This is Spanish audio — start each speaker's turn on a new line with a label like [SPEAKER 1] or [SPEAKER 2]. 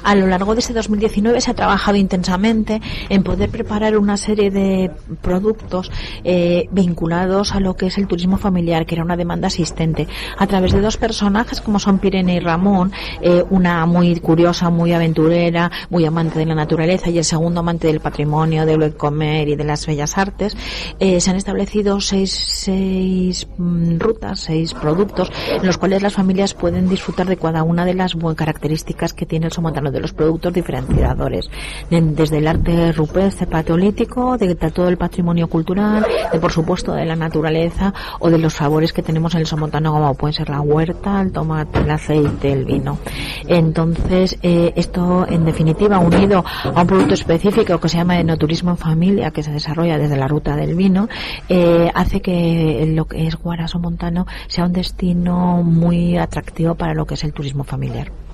[SPEAKER 1] A lo largo de ese 2019 se ha trabajado intensamente en poder preparar una serie de productos vinculados a lo que es el turismo familiar, que era una demanda existente, a través de dos personajes como son Pirene y Ramón, una muy curiosa, muy aventurera, muy amante de la naturaleza, y el segundo amante del patrimonio, del buen comer y de las bellas artes. Se han establecido seis rutas, 6 productos, en los cuales las familias pueden disfrutar de cada una de las características que tiene el somontano, de los productos diferenciadores, desde el arte rupestre paleolítico, de todo el patrimonio cultural, de por supuesto de la naturaleza, o de los sabores que tenemos en el somontano, como pueden ser la huerta, el tomate, el aceite, el vino. Entonces, esto en definitiva, unido a un producto específico que se llama enoturismo en familia, que se desarrolla desde la ruta del vino, hace que lo que es Huara Somontano sea un destino muy atractivo para lo que es el turismo familiar.